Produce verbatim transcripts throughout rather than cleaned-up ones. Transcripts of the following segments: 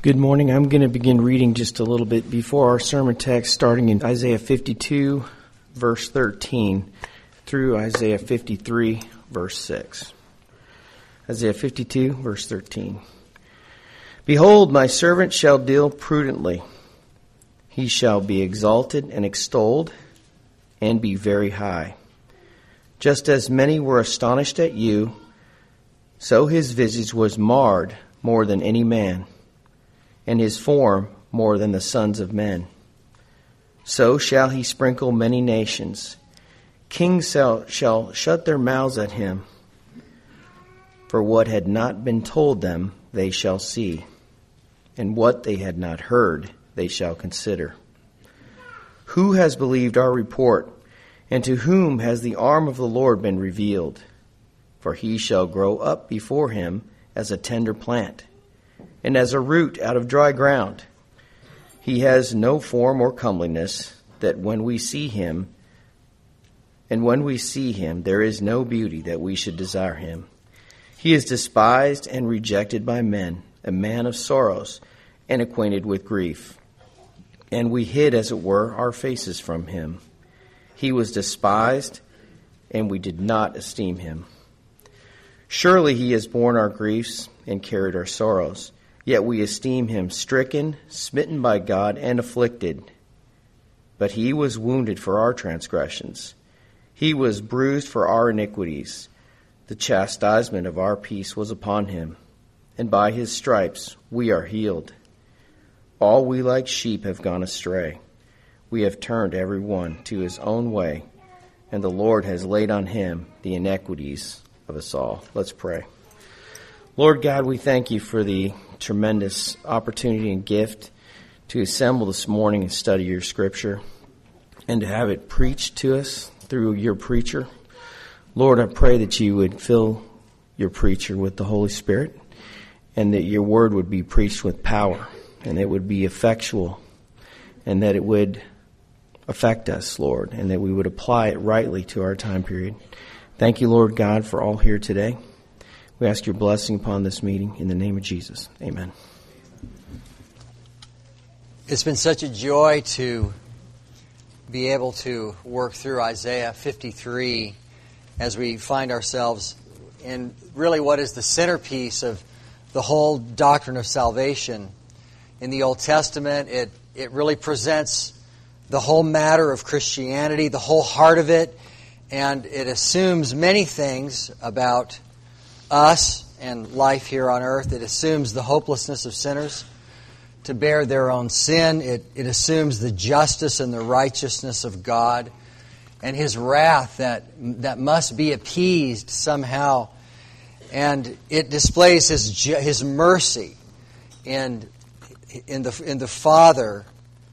Good morning. I'm going to begin reading just a little bit before our sermon text, starting in Isaiah fifty-two, verse thirteen, through Isaiah fifty-three, verse six. Isaiah fifty-two, verse thirteen. Behold, my servant shall deal prudently. He shall be exalted and extolled, and be very high. Just as many were astonished at you, so his visage was marred more than any man, and his form more than the sons of men. So shall he sprinkle many nations. Kings shall, shall shut their mouths at him. For what had not been told them, they shall see, and what they had not heard, they shall consider. Who has believed our report, and to whom has the arm of the Lord been revealed? For he shall grow up before him as a tender plant, and as a root out of dry ground. He has no form or comeliness, that when we see him, and when we see him, there is no beauty that we should desire him. He is despised and rejected by men, a man of sorrows, and acquainted with grief. And we hid, as it were, our faces from him. He was despised, and we did not esteem him. Surely he has borne our griefs and carried our sorrows. Yet we esteem him stricken, smitten by God, and afflicted. But he was wounded for our transgressions. He was bruised for our iniquities. The chastisement of our peace was upon him, and by his stripes we are healed. All we like sheep have gone astray. We have turned every one to his own way, and the Lord has laid on him the iniquities of us all. Let's pray. Lord God, we thank you for the tremendous opportunity and gift to assemble this morning and study your scripture and to have it preached to us through your preacher. Lord, I pray that you would fill your preacher with the Holy Spirit and that your word would be preached with power and it would be effectual and that it would affect us, Lord, and that we would apply it rightly to our time period. Thank you, Lord God, for all here today. We ask your blessing upon this meeting in the name of Jesus. Amen. It's been such a joy to be able to work through Isaiah fifty-three as we find ourselves in really what is the centerpiece of the whole doctrine of salvation. In the Old Testament, it, it really presents the whole matter of Christianity, the whole heart of it, and it assumes many things about us and life here on earth. It assumes the hopelessness of sinners to bear their own sin. It, it assumes the justice and the righteousness of God and His wrath that, that must be appeased somehow. And it displays His, His mercy in, in, the, in the Father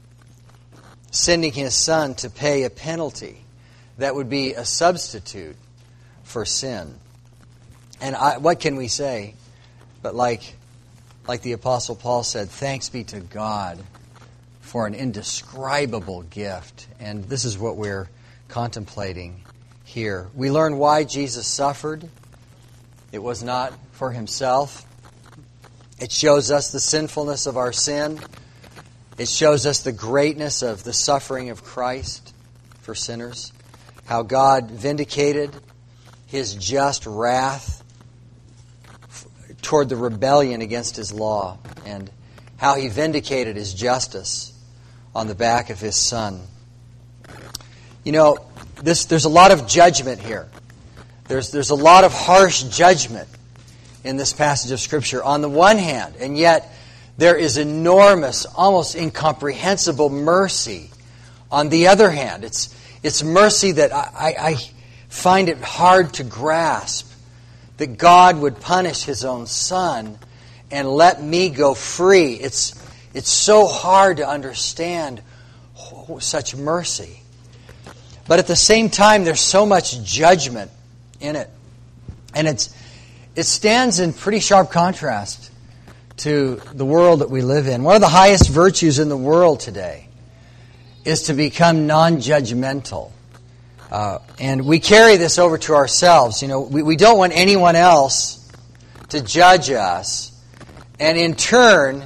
sending His Son to pay a penalty that would be a substitute for sin. And I, what can we say? But like, like the Apostle Paul said, thanks be to God for an indescribable gift. And this is what we're contemplating here. We learn why Jesus suffered. It was not for Himself. It shows us the sinfulness of our sin. It shows us the greatness of the suffering of Christ for sinners. How God vindicated His just wrath toward the rebellion against His law, and how He vindicated His justice on the back of His Son. You know, this, there's a lot of judgment here. There's, there's a lot of harsh judgment in this passage of Scripture on the one hand, and yet there is enormous, almost incomprehensible mercy on the other hand. It's, it's mercy that I, I, I find it hard to grasp. That God would punish His own Son and let me go free. It's, it's so hard to understand such mercy. But at the same time, there's so much judgment in it. And it's, it stands in pretty sharp contrast to the world that we live in. One of the highest virtues in the world today is to become non-judgmental. Uh, and we carry this over to ourselves. You know, we, we don't want anyone else to judge us. And in turn,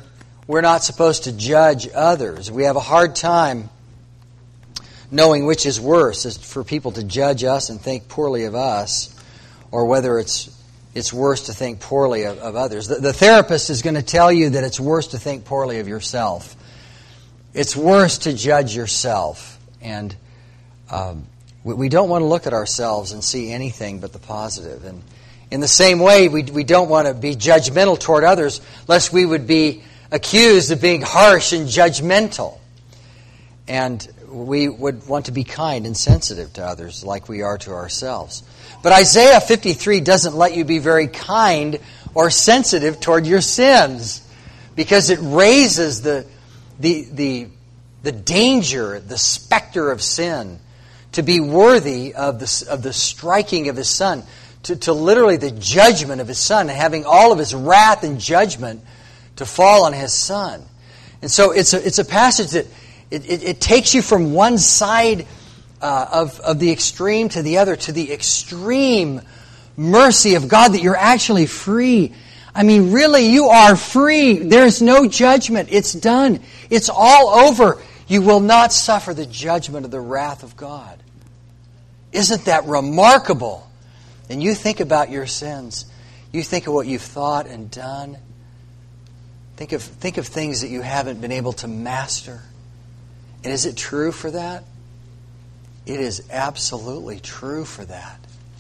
we're not supposed to judge others. We have a hard time knowing which is worse, is for people to judge us and think poorly of us, or whether it's it's worse to think poorly of, of others. The, the therapist is going to tell you that it's worse to think poorly of yourself. It's worse to judge yourself. And um, we, we don't want to look at ourselves and see anything but the positive. And in the same way, we, we don't want to be judgmental toward others, lest we would be accused of being harsh and judgmental. And we would want to be kind and sensitive to others like we are to ourselves. But Isaiah fifty-three doesn't let you be very kind or sensitive toward your sins, because it raises the, the, the, the danger, the specter of sin, to be worthy of the, of the striking of His Son, to, to literally the judgment of His Son, and having all of His wrath and judgment to fall on His Son. And so it's a, it's a passage that It, it, it takes you from one side uh, of, of the extreme to the other, to the extreme mercy of God, that you're actually free. I mean, really, you are free. There's no judgment. It's done. It's all over. You will not suffer the judgment of the wrath of God. Isn't that remarkable? And you think about your sins. You think of what you've thought and done. Think of, think of things that you haven't been able to master. And is it true for that? It is absolutely true for that.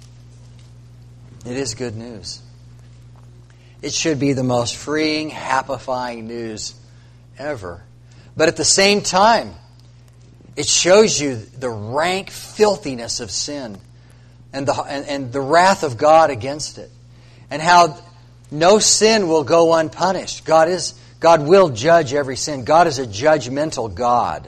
It is good news. It should be the most freeing, happifying news ever. But at the same time, it shows you the rank filthiness of sin and the, and, and the wrath of God against it. And how no sin will go unpunished. God is, God will judge every sin. God is a judgmental God.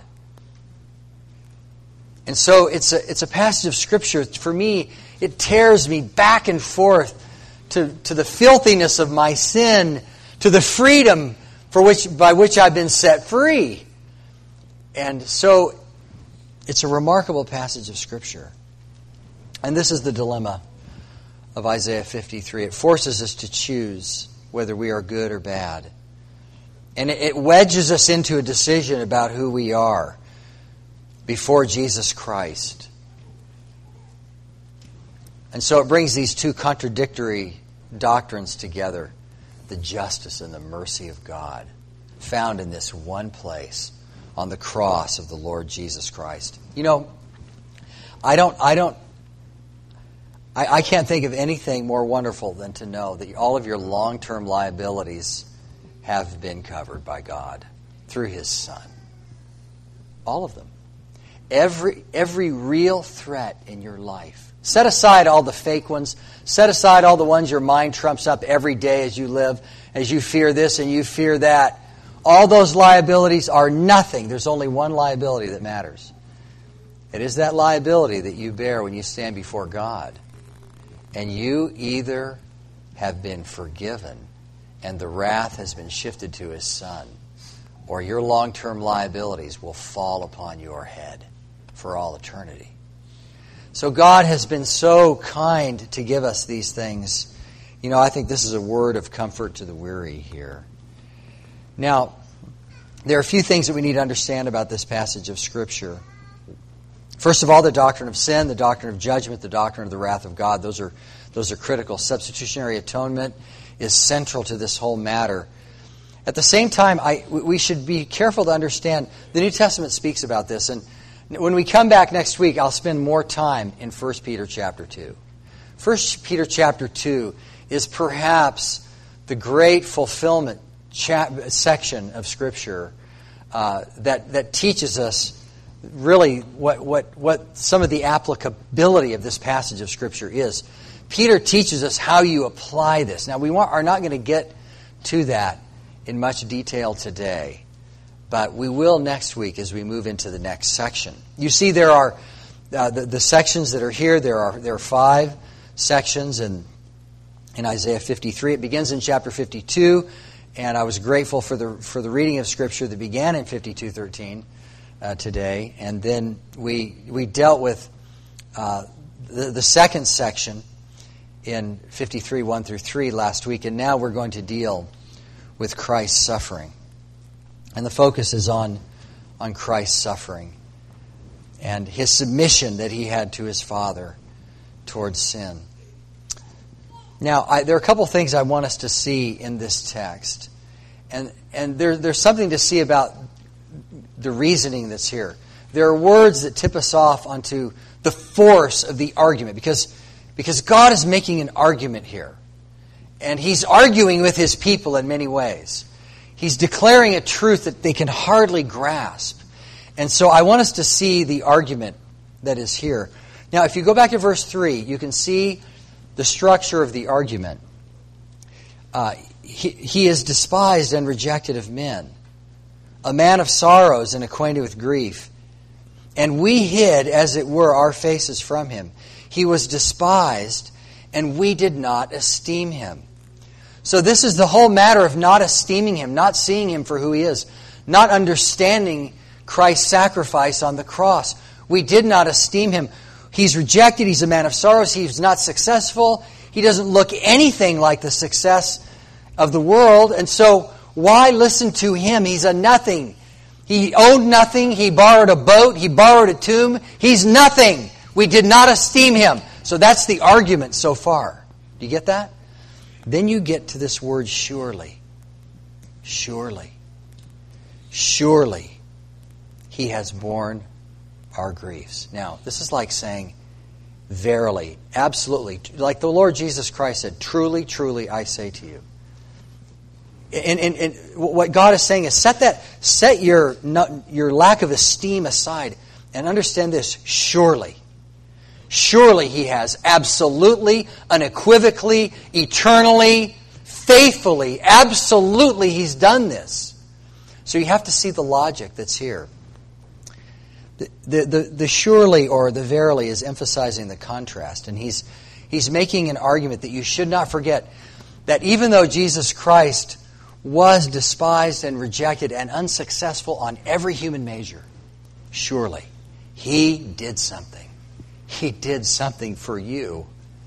And so it's a, it's a passage of Scripture. For me, it tears me back and forth to, to the filthiness of my sin, to the freedom for which by which I've been set free. And so it's a remarkable passage of Scripture. And this is the dilemma of Isaiah fifty-three. It forces us to choose whether we are good or bad. And it, it wedges us into a decision about who we are before Jesus Christ. And so it brings these two contradictory doctrines together, the justice and the mercy of God, found in this one place on the cross of the Lord Jesus Christ. You know, I don't, I don't, I, I can't think of anything more wonderful than to know that all of your long-term liabilities have been covered by God through His Son. All of them. Every every real threat in your life. Set aside all the fake ones. Set aside all the ones your mind trumps up every day as you live, as you fear this and you fear that. All those liabilities are nothing. There's only one liability that matters. It is that liability that you bear when you stand before God. And you either have been forgiven and the wrath has been shifted to His Son, or your long-term liabilities will fall upon your head for all eternity. So God has been so kind to give us these things. You know, I think this is a word of comfort to the weary here. Now, there are a few things that we need to understand about this passage of Scripture. First of all, the doctrine of sin, the doctrine of judgment, the doctrine of the wrath of God. Those are, those are critical. Substitutionary atonement is central to this whole matter. At the same time, I, we should be careful to understand the New Testament speaks about this. And when we come back next week, I'll spend more time in First Peter chapter two. First Peter chapter two is perhaps the great fulfillment cha- section of Scripture uh, that, that teaches us really what, what, what some of the applicability of this passage of Scripture is. Peter teaches us how you apply this. Now, we want, are not going to get to that in much detail today, but we will next week as we move into the next section. You see, there are uh, the, the sections that are here. There are there are five sections in in Isaiah fifty-three. It begins in chapter fifty-two, and I was grateful for the for the reading of Scripture that began in fifty-two thirteen uh, today, and then we we dealt with uh, the the second section in fifty-three one through three last week, and now we're going to deal with Christ's suffering. And the focus is on, on Christ's suffering and his submission that he had to his Father towards sin. Now, I, there are a couple things I want us to see in this text. And, and there, there's something to see about the reasoning that's here. There are words that tip us off onto the force of the argument, because, because God is making an argument here. And he's arguing with his people in many ways. He's declaring a truth that they can hardly grasp. And so I want us to see the argument that is here. Now, if you go back to verse three, you can see the structure of the argument. Uh, he, he is despised and rejected of men, a man of sorrows and acquainted with grief. And we hid, as it were, our faces from him. He was despised, and we did not esteem him. So this is the whole matter of not esteeming him, not seeing him for who he is, not understanding Christ's sacrifice on the cross. We did not esteem him. He's rejected. He's a man of sorrows. He's not successful. He doesn't look anything like the success of the world. And so why listen to him? He's a nothing. He owned nothing. He borrowed a boat. He borrowed a tomb. He's nothing. We did not esteem him. So that's the argument so far. Do you get that? Then you get to this word surely. Surely. Surely he has borne our griefs. Now, this is like saying, verily, absolutely. Like the Lord Jesus Christ said, truly, truly, I say to you. And, and, and what God is saying is set that, set your, your lack of esteem aside and understand this, surely. Surely he has absolutely, unequivocally, eternally, faithfully, absolutely he's done this. So you have to see the logic that's here. The, the, the, the surely or the verily is emphasizing the contrast. And he's, he's making an argument that you should not forget that even though Jesus Christ was despised and rejected and unsuccessful on every human measure, surely he did something. He did something for you.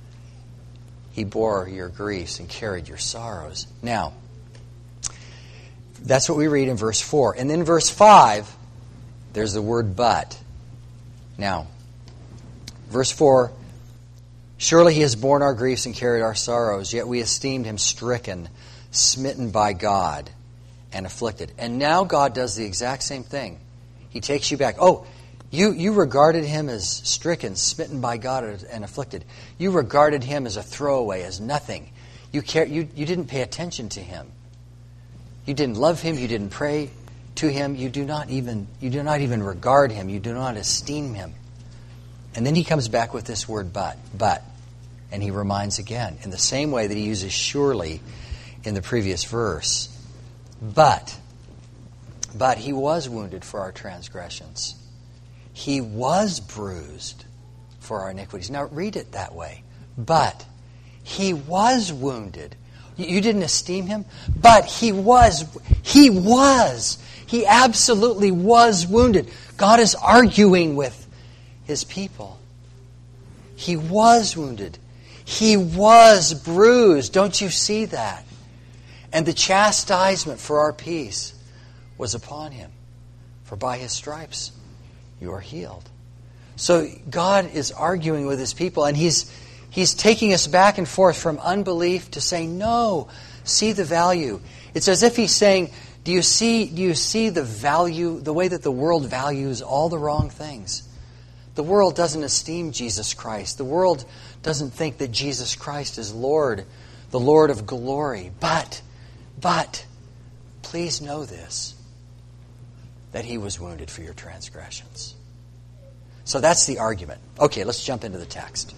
He bore your griefs and carried your sorrows. Now, that's what we read in verse four. And then verse five, there's the word but. Now, verse four, surely he has borne our griefs and carried our sorrows, yet we esteemed him stricken, smitten by God, and afflicted. And now God does the exact same thing. He takes you back. Oh, You, you regarded him as stricken, smitten by God, and afflicted. You regarded him as a throwaway, as nothing. You, care, you, you didn't pay attention to him. You didn't love him. You didn't pray to him. You do not even, you do not even regard him. You do not esteem him. And then he comes back with this word but. But. And he reminds again, in the same way that he uses surely in the previous verse. But. But he was wounded for our transgressions. He was bruised for our iniquities. Now read it that way. But he was wounded. You didn't esteem him, but he was. He was. He absolutely was wounded. God is arguing with his people. He was wounded. He was bruised. Don't you see that? And the chastisement for our peace was upon him. For by his stripes you are healed. So God is arguing with his people, and he's he's taking us back and forth from unbelief to saying, no, see the value. It's as if he's saying, do you see, do you see the value, the way that the world values all the wrong things? The world doesn't esteem Jesus Christ. The world doesn't think that Jesus Christ is Lord, the Lord of glory. But, but, please know this, that he was wounded for your transgressions. So that's the argument. Okay, let's jump into the text.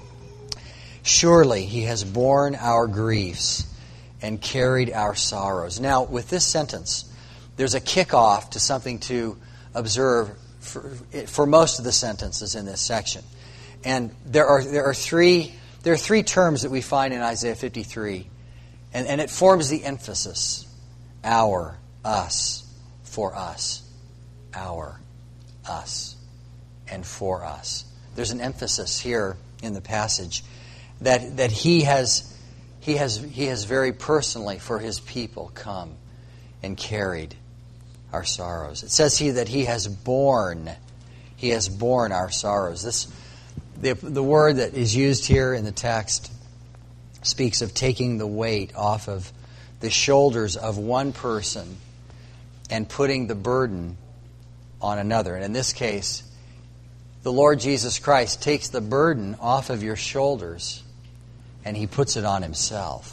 Surely he has borne our griefs and carried our sorrows. Now, with this sentence, there's a kickoff to something to observe for, for most of the sentences in this section. And there are there are three there are three terms that we find in Isaiah fifty-three, and, and it forms the emphasis. Our, us, for us. Our, us, and for us. There's an emphasis here in the passage that that he has he has he has very personally for his people come and carried our sorrows. It says here that he has borne, he has borne our sorrows. This, the, the word that is used here in the text speaks of taking the weight off of the shoulders of one person and putting the burden on another. And in this case, the Lord Jesus Christ takes the burden off of your shoulders and he puts it on himself.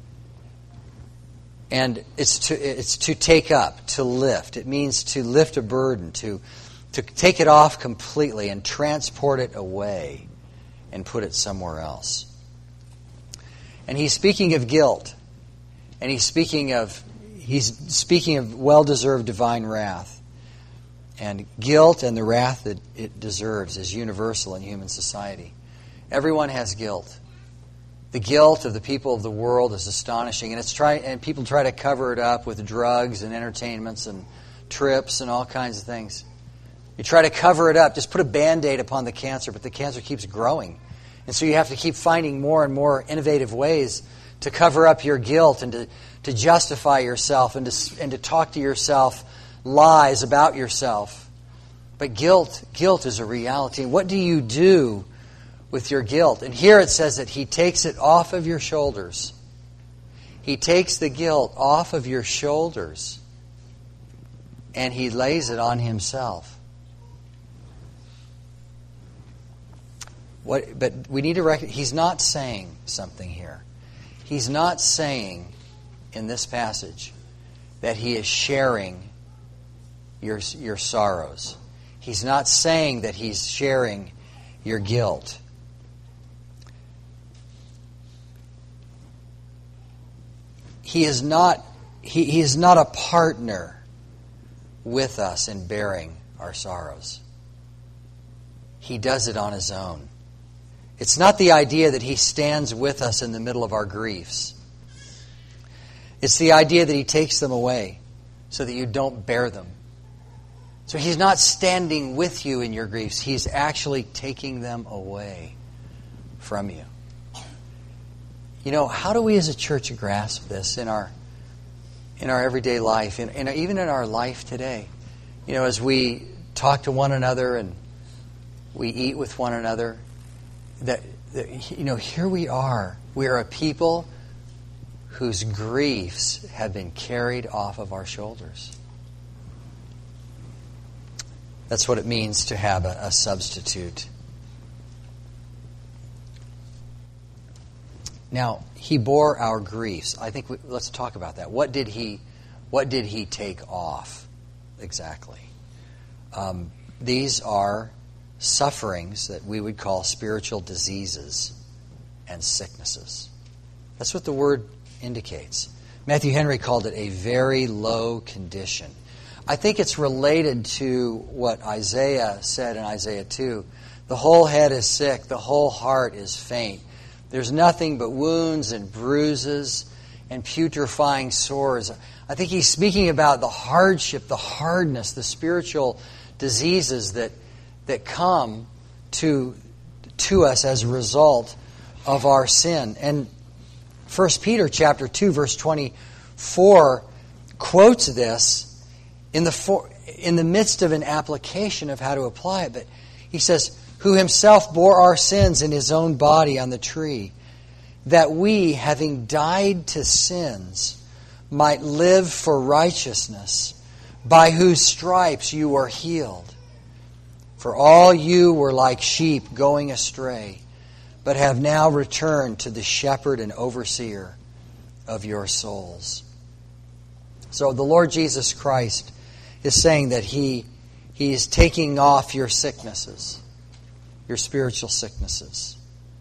And it's to it's to take up, to lift. It means to lift a burden, to to take it off completely and transport it away and put it somewhere else. And he's speaking of guilt. And he's speaking of he's speaking of well-deserved divine wrath. And guilt and the wrath that it deserves is universal in human society. Everyone has guilt. The guilt of the people of the world is astonishing, and it's try and people try to cover it up with drugs and entertainments and trips and all kinds of things. You try to cover it up, just put a Band-Aid upon the cancer, but the cancer keeps growing. And so you have to keep finding more and more innovative ways to cover up your guilt and to, to justify yourself and to, and to talk to yourself lies about yourself. But guilt, guilt is a reality. What do you do with your guilt? And here it says that he takes it off of your shoulders. He takes the guilt off of your shoulders and he lays it on himself. What, but we need to recognize, he's not saying something here. He's not saying in this passage that he is sharing your, your sorrows. He's not saying that he's sharing your guilt. He is not, he, he is not a partner with us in bearing our sorrows. He does it on his own. It's not the idea that he stands with us in the middle of our griefs. It's the idea that he takes them away so that you don't bear them. So he's not standing with you in your griefs. He's actually taking them away from you. You know, how do we as a church grasp this in our in our everyday life, in, in even in our life today? You know, as we talk to one another and we eat with one another, that, that you know, here we are. We are a people whose griefs have been carried off of our shoulders. That's what it means to have a, a substitute. Now, he bore our griefs. I think we, let's talk about that. What did he, what did he take off exactly? Um, these are sufferings that we would call spiritual diseases and sicknesses. That's what the word indicates. Matthew Henry called it a very low condition. I think it's related to what Isaiah said in Isaiah two. The whole head is sick, the whole heart is faint. There's nothing but wounds and bruises and putrefying sores. I think he's speaking about the hardship, the hardness, the spiritual diseases that that come to to us as a result of our sin. And First Peter chapter two, verse twenty-four quotes this in the for, in the midst of an application of how to apply it. But he says, who himself bore our sins in his own body on the tree, that we, having died to sins, might live for righteousness, by whose stripes you were healed. For all you were like sheep going astray, but have now returned to the shepherd and overseer of your souls. So the Lord Jesus Christ is saying that He, he is taking off your sicknesses, your spiritual sicknesses.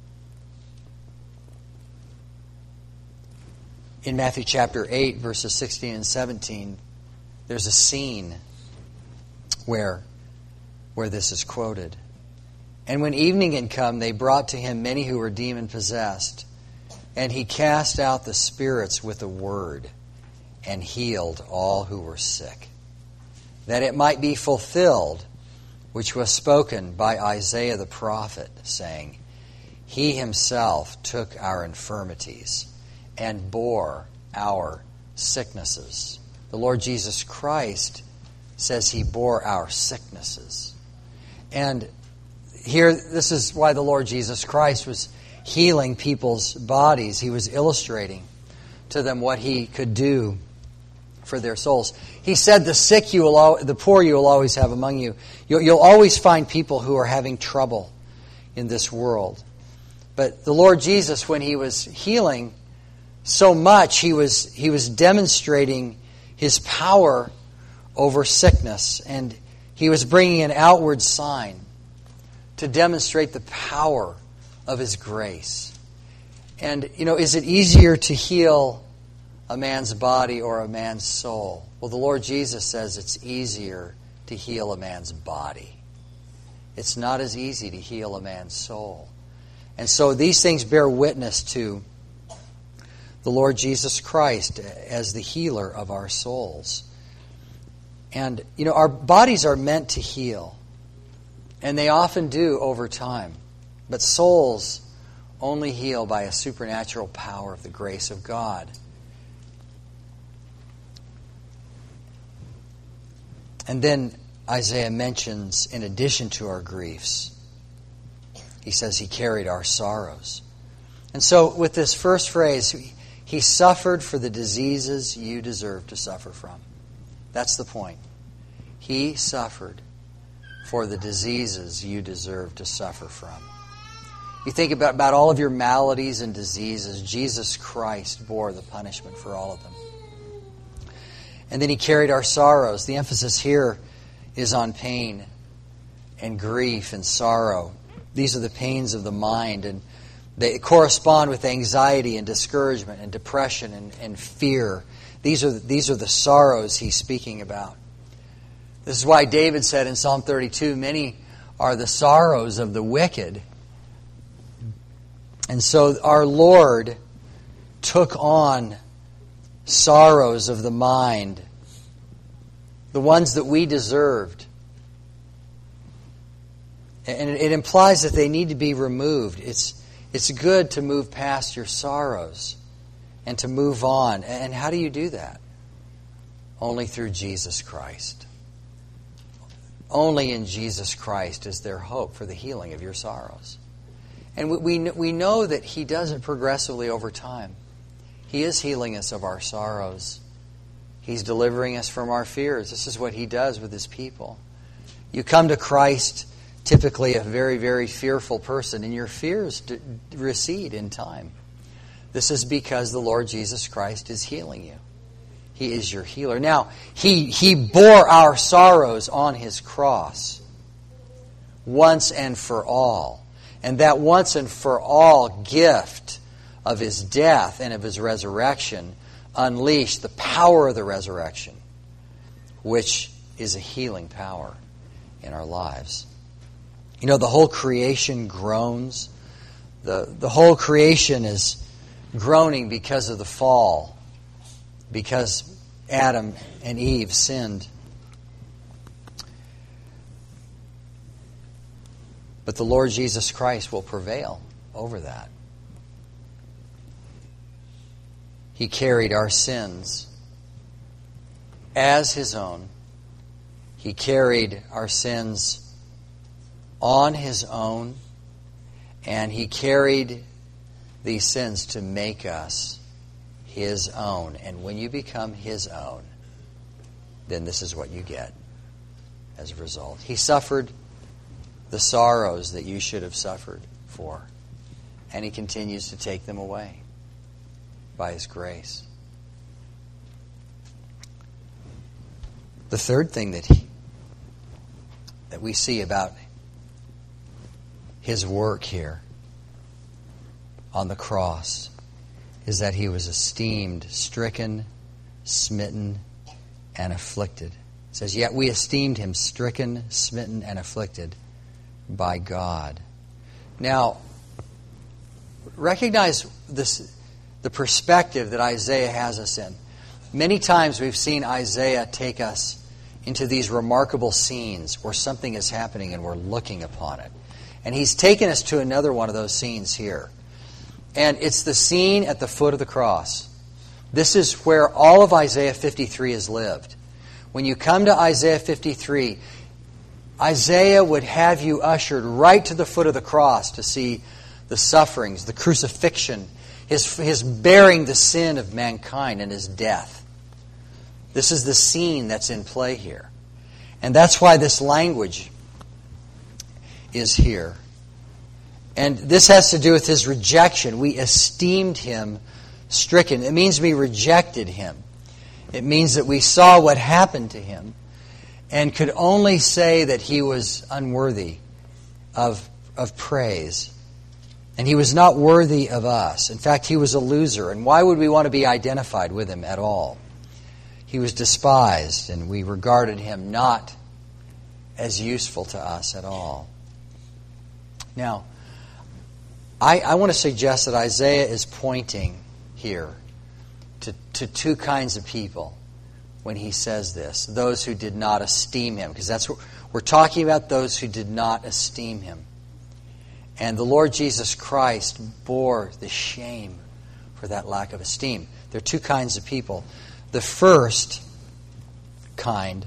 In Matthew chapter eight, verses sixteen and seventeen, there's a scene where, where this is quoted. And when evening had come, they brought to him many who were demon-possessed, and he cast out the spirits with a word, and healed all who were sick, that it might be fulfilled, which was spoken by Isaiah the prophet, saying, He himself took our infirmities and bore our sicknesses. The Lord Jesus Christ says He bore our sicknesses. And here, this is why the Lord Jesus Christ was healing people's bodies. He was illustrating to them what He could do for their souls. He said, the sick you will, al- the poor you will always have among you. You'll, you'll always find people who are having trouble in this world. But the Lord Jesus, when He was healing so much, He was, He was demonstrating His power over sickness. And He was bringing an outward sign to demonstrate the power of His grace. And, you know, is it easier to heal a man's body or a man's soul? Well, the Lord Jesus says it's easier to heal a man's body. It's not as easy to heal a man's soul. And so these things bear witness to the Lord Jesus Christ as the healer of our souls. And, you know, our bodies are meant to heal. And they often do over time. But souls only heal by a supernatural power of the grace of God. And then Isaiah mentions, in addition to our griefs, he says He carried our sorrows. And so with this first phrase, He suffered for the diseases you deserve to suffer from. That's the point. He suffered for the diseases you deserve to suffer from. You think about, about all of your maladies and diseases, Jesus Christ bore the punishment for all of them. And then He carried our sorrows. The emphasis here is on pain and grief and sorrow. These are the pains of the mind, and they correspond with anxiety and discouragement and depression and, and fear. These are, these are the sorrows He's speaking about. This is why David said in Psalm thirty-two, many are the sorrows of the wicked. And so our Lord took on sorrows of the mind, the ones that we deserved. And it implies that they need to be removed. It's, it's good to move past your sorrows and to move on. And how do you do that? Only through Jesus Christ. Only in Jesus Christ is there hope for the healing of your sorrows. And we, we, we know that He does it progressively over time. He is healing us of our sorrows. He's delivering us from our fears. This is what He does with His people. You come to Christ, typically a very, very fearful person, and your fears d- recede in time. This is because the Lord Jesus Christ is healing you. He is your healer. Now, He, he bore our sorrows on His cross once and for all. And that once and for all gift of His death and of His resurrection unleashed the power of the resurrection, which is a healing power in our lives. You know, the whole creation groans. The, the whole creation is groaning because of the fall, because Adam and Eve sinned. But the Lord Jesus Christ will prevail over that. He carried our sins as His own. He carried our sins on His own. And He carried these sins to make us His own. And when you become His own, then this is what you get as a result. He suffered the sorrows that you should have suffered for. And He continues to take them away by His grace. The third thing that he, that we see about His work here on the cross is that He was esteemed, stricken, smitten, and afflicted. It says, yet we esteemed Him stricken, smitten, and afflicted by God. Now, recognize this, the perspective that Isaiah has us in. Many times we've seen Isaiah take us into these remarkable scenes where something is happening and we're looking upon it. And he's taken us to another one of those scenes here. And it's the scene at the foot of the cross. This is where all of Isaiah fifty-three is lived. When you come to Isaiah fifty-three, Isaiah would have you ushered right to the foot of the cross to see the sufferings, the crucifixion, his, his bearing the sin of mankind and his death. This is the scene that's in play here. And that's why this language is here. And this has to do with his rejection. We esteemed him stricken. It means we rejected him. It means that we saw what happened to him and could only say that he was unworthy of, of praise. And he was not worthy of us. In fact, he was a loser. And why would we want to be identified with him at all? He was despised, and we regarded him not as useful to us at all. Now, I, I want to suggest that Isaiah is pointing here to, to two kinds of people when he says this. Those who did not esteem him, because that's what we're talking about, those who did not esteem him. And the Lord Jesus Christ bore the shame for that lack of esteem. There are two kinds of people. The first kind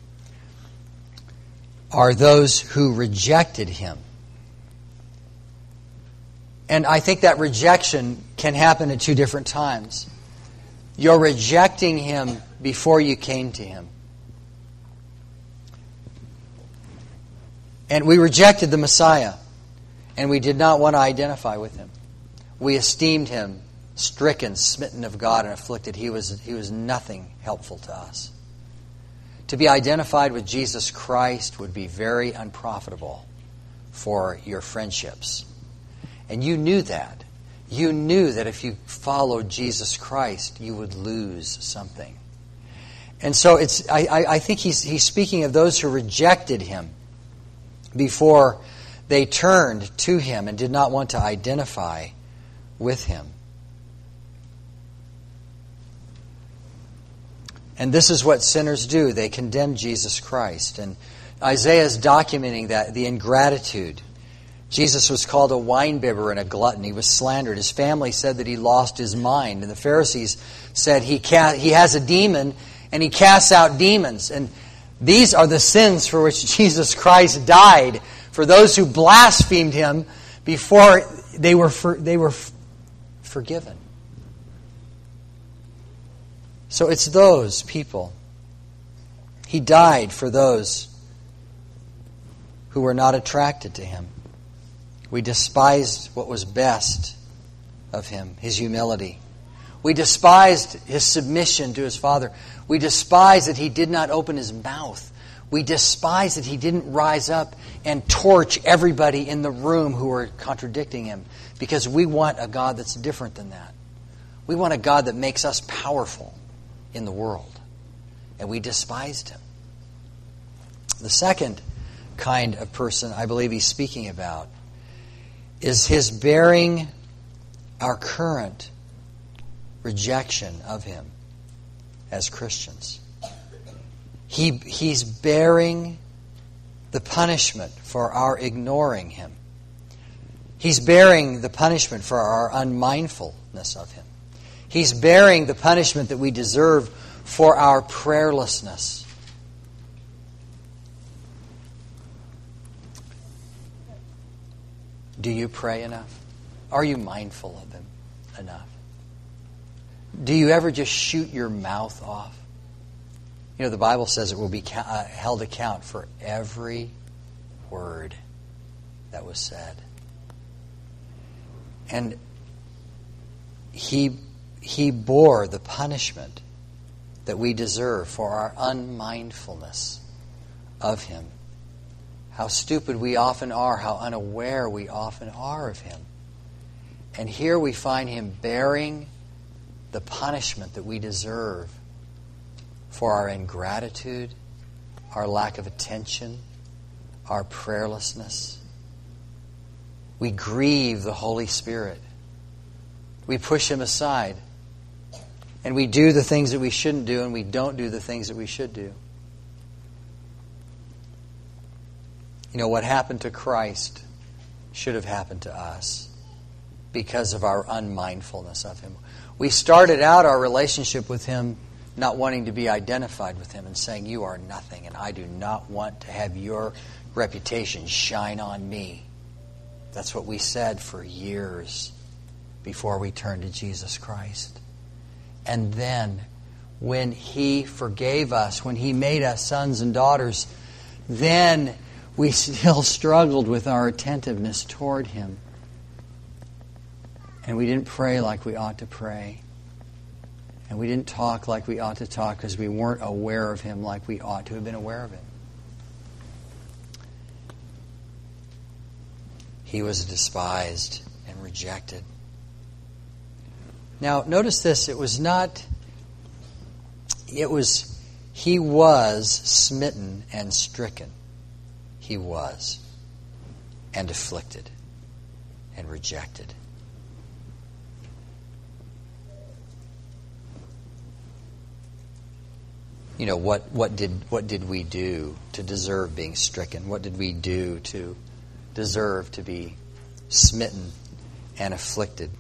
are those who rejected him. And I think that rejection can happen at two different times. You're rejecting him before you came to him. And we rejected the Messiah, and we did not want to identify with him. We esteemed him stricken, smitten of God, and afflicted. He was, he was nothing helpful to us. To be identified with Jesus Christ would be very unprofitable for your friendships. And you knew that. You knew that if you followed Jesus Christ, you would lose something. And so it's. I, I, I think he's, he's speaking of those who rejected him before they turned to him and did not want to identify with him. And this is what sinners do. They condemn Jesus Christ. And Isaiah is documenting that, the ingratitude. Jesus was called a winebibber and a glutton. He was slandered. His family said that he lost his mind. And the Pharisees said he ca- he has a demon and he casts out demons. And these are the sins for which Jesus Christ died, for those who blasphemed him before they were for, they were f- forgiven. So it's those people. He died for those who were not attracted to him. We despised what was best of him, his humility. We despised his submission to his Father. We despised that he did not open his mouth. We despised that he didn't rise up and torch everybody in the room who were contradicting him, because we want a God that's different than that. We want a God that makes us powerful in the world. And we despised him. The second kind of person I believe he's speaking about is his bearing our current rejection of him as Christians. He, he's bearing the punishment for our ignoring him. He's bearing the punishment for our unmindfulness of him. He's bearing the punishment that we deserve for our prayerlessness. Do you pray enough? Are you mindful of him enough? Do you ever just shoot your mouth off? You know, the Bible says it will be uh, held account for every word that was said. And he, he bore the punishment that we deserve for our unmindfulness of him. How stupid we often are, how unaware we often are of him. And here we find him bearing the punishment that we deserve for our ingratitude, our lack of attention, our prayerlessness. We grieve the Holy Spirit. We push him aside. And we do the things that we shouldn't do, and we don't do the things that we should do. You know, what happened to Christ should have happened to us because of our unmindfulness of him. We started out our relationship with him not wanting to be identified with him and saying, you are nothing, and I do not want to have your reputation shine on me. That's what we said for years before we turned to Jesus Christ. And then, when he forgave us, when he made us sons and daughters, then we still struggled with our attentiveness toward him. And we didn't pray like we ought to pray. And we didn't talk like we ought to talk because we weren't aware of him like we ought to have been aware of him. He was despised and rejected. Now, notice this. It was not... It was, he was smitten and stricken. He was. And afflicted. And rejected. You know, what, what did what did we do to deserve being stricken? What did we do to deserve to be smitten and afflicted?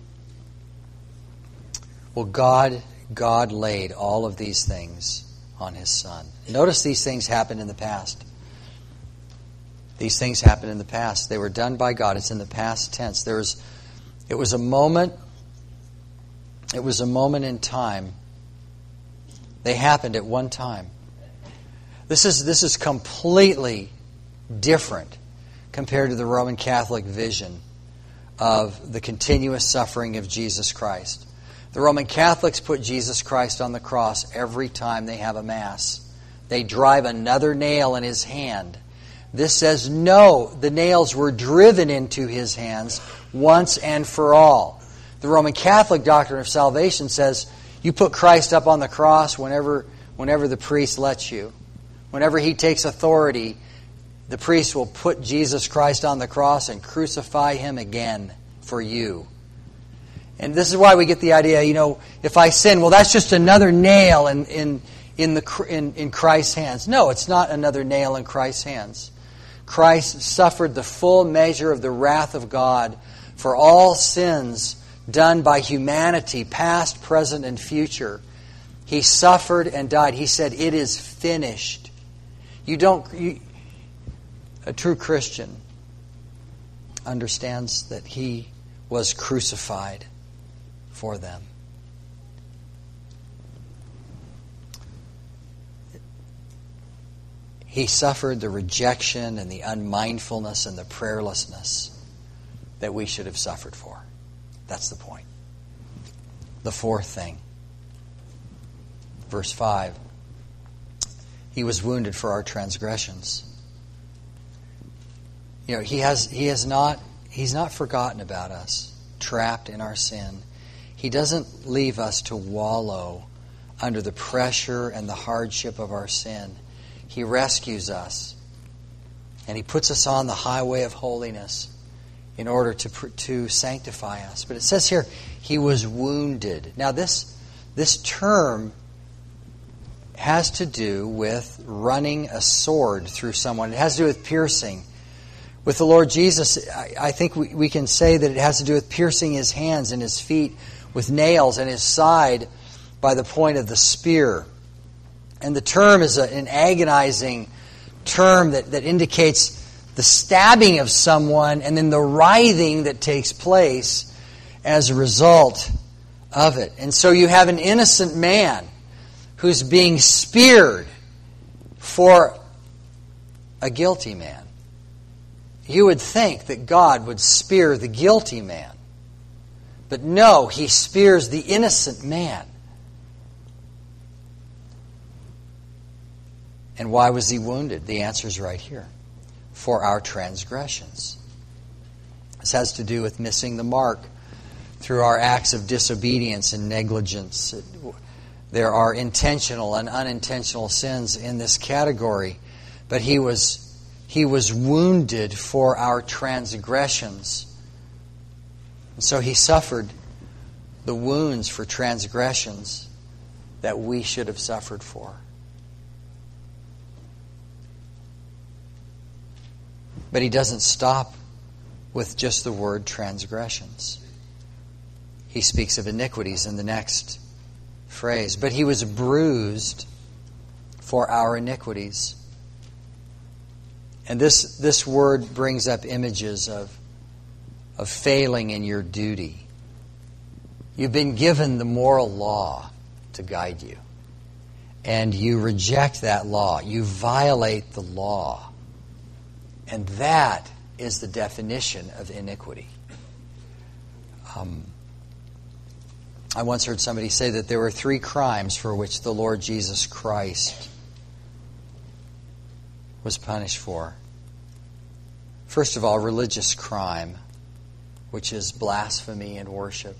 Well, God... God laid all of these things on his Son. Notice these things happened in the past. These things happened in the past. They were done by God. It's in the past tense. There was, it was a moment, it was a moment in time. They happened at one time. This is, this is completely different compared to the Roman Catholic vision of the continuous suffering of Jesus Christ. The Roman Catholics put Jesus Christ on the cross every time they have a Mass. They drive another nail in his hand. This says, no, the nails were driven into his hands once and for all. The Roman Catholic doctrine of salvation says, you put Christ up on the cross whenever, whenever the priest lets you. Whenever he takes authority, the priest will put Jesus Christ on the cross and crucify him again for you. And this is why we get the idea, you know, if I sin, well, that's just another nail in in in the in, in Christ's hands. No, it's not another nail in Christ's hands. Christ suffered the full measure of the wrath of God for all sins done by humanity, past, present, and future. He suffered and died. He said, "It is finished." You don't. You, a true Christian understands that he was crucified for them. He suffered the rejection and the unmindfulness and the prayerlessness that we should have suffered for. That's the point. The fourth thing. Verse five. He was wounded for our transgressions. You know, he has he has not he's not forgotten about us, trapped in our sin. He doesn't leave us to wallow under the pressure and the hardship of our sin. He rescues us. And he puts us on the highway of holiness in order to, to sanctify us. But it says here, he was wounded. Now this, this term has to do with running a sword through someone. It has to do with piercing. With the Lord Jesus, I, I think we, we can say that it has to do with piercing his hands and his feet with nails and his side by the point of the spear. And the term is a, an agonizing term that, that indicates the stabbing of someone and then the writhing that takes place as a result of it. And so you have an innocent man who's being speared for a guilty man. You would think that God would spear the guilty man. But no, he spears the innocent man. And why was he wounded? The answer is right here. For our transgressions. This has to do with missing the mark through our acts of disobedience and negligence. There are intentional and unintentional sins in this category. But he was, he was wounded for our transgressions. So he suffered the wounds for transgressions that we should have suffered for. But he doesn't stop with just the word transgressions. He speaks of iniquities in the next phrase. But he was bruised for our iniquities. And this, this word brings up images of, of failing in your duty. You've been given the moral law to guide you. And you reject that law. You violate the law. And that is the definition of iniquity. Um, I once heard somebody say that there were three crimes for which the Lord Jesus Christ was punished for. First of all, religious crime, which is blasphemy and worship.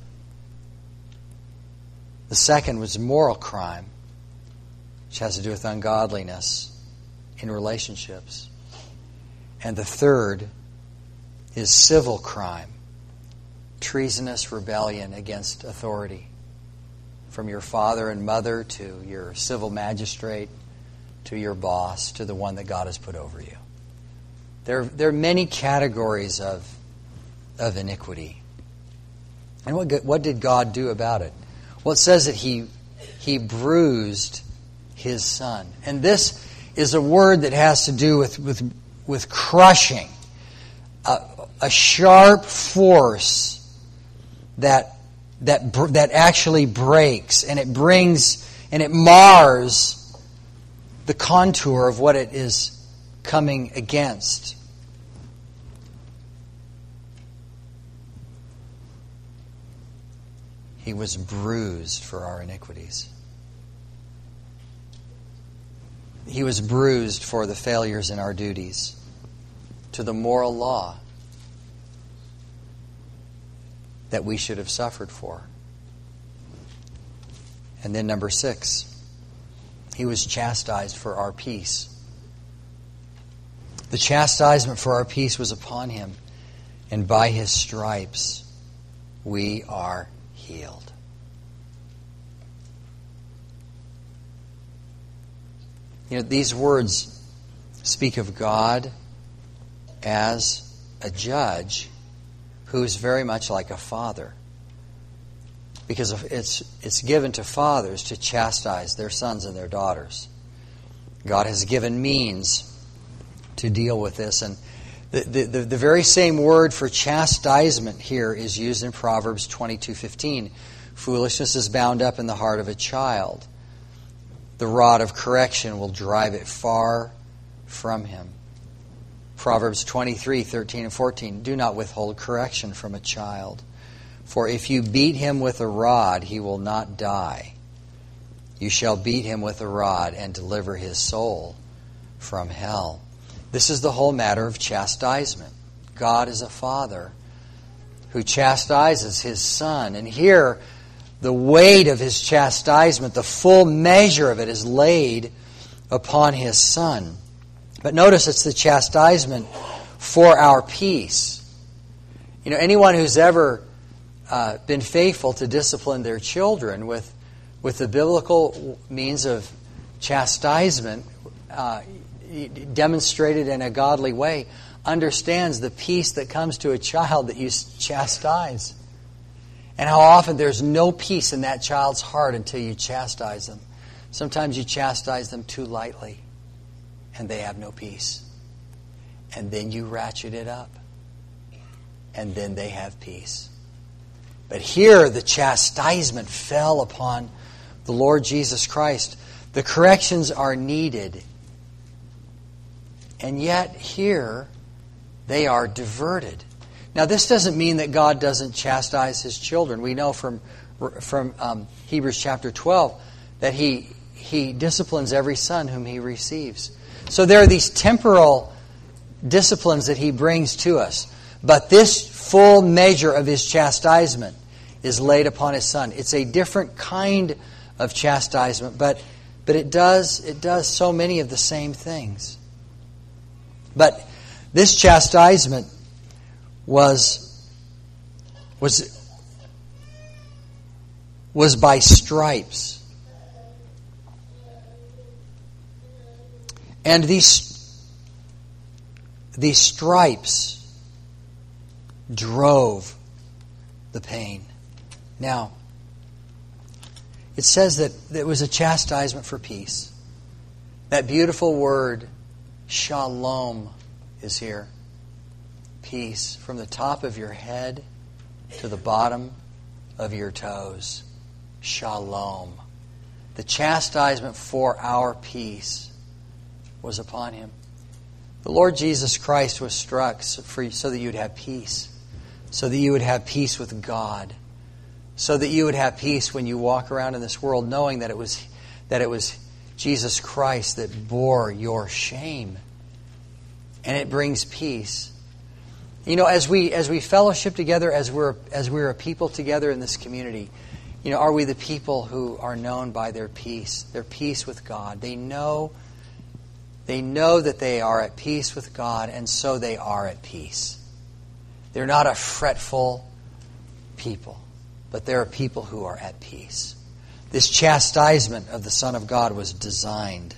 The second was moral crime, which has to do with ungodliness in relationships. And the third is civil crime, treasonous rebellion against authority, from your father and mother to your civil magistrate to your boss to the one that God has put over you. There, there are many categories of, of iniquity. And what, what did God do about it? Well, it says that He, he bruised His Son. And this is a word that has to do with, with, with crushing. A, a sharp force that that that actually breaks, and it brings and it mars the contour of what it is coming against. He was bruised for our iniquities. He was bruised for the failures in our duties, to the moral law that we should have suffered for. And then number six, He was chastised for our peace. The chastisement for our peace was upon Him, and by His stripes we are healed. You know, these words speak of God as a judge who is very much like a father. Because it's, it's given to fathers to chastise their sons and their daughters. God has given means to deal with this. And the, the, the, the very same word for chastisement here is used in Proverbs twenty-two fifteen. Foolishness is bound up in the heart of a child. The rod of correction will drive it far from him. Proverbs twenty-three thirteen and fourteen. Do not withhold correction from a child, for if you beat him with a rod, he will not die. You shall beat him with a rod and deliver his soul from hell. This is the whole matter of chastisement. God is a father who chastises His Son. And here, the weight of His chastisement, the full measure of it, is laid upon His Son. But notice it's the chastisement for our peace. You know, anyone who's ever uh, been faithful to discipline their children with, with the biblical means of chastisement, uh, demonstrated in a godly way, understands the peace that comes to a child that you chastise. And how often there's no peace in that child's heart until you chastise them. Sometimes you chastise them too lightly, and they have no peace. And then you ratchet it up, and then they have peace. But here, the chastisement fell upon the Lord Jesus Christ. The corrections are needed. And yet, here, they are diverted. Now, this doesn't mean that God doesn't chastise His children. We know from, from um, Hebrews chapter twelve that He, he disciplines every son whom He receives. So there are these temporal disciplines that He brings to us. But this full measure of His chastisement is laid upon His Son. It's a different kind of chastisement, but, but it does, it does so many of the same things. But this chastisement was, was, was by stripes. And these, these stripes drove the pain. Now, it says that it was a chastisement for peace. That beautiful word, shalom, is here. Peace from the top of your head to the bottom of your toes. Shalom. The chastisement for our peace was upon him. The Lord Jesus Christ was struck for you, so that you would have peace. So that you would have peace with God. So that you would have peace when you walk around in this world, knowing that it was that it was Jesus Christ that bore your shame. And it brings peace. You know, as we as we fellowship together, as we're as we're a people together in this community, you know, are we the people who are known by their peace, their peace with God? They know they know that they are at peace with God, and so they are at peace. They're not a fretful people, but they're a people who are at peace. This chastisement of the Son of God was designed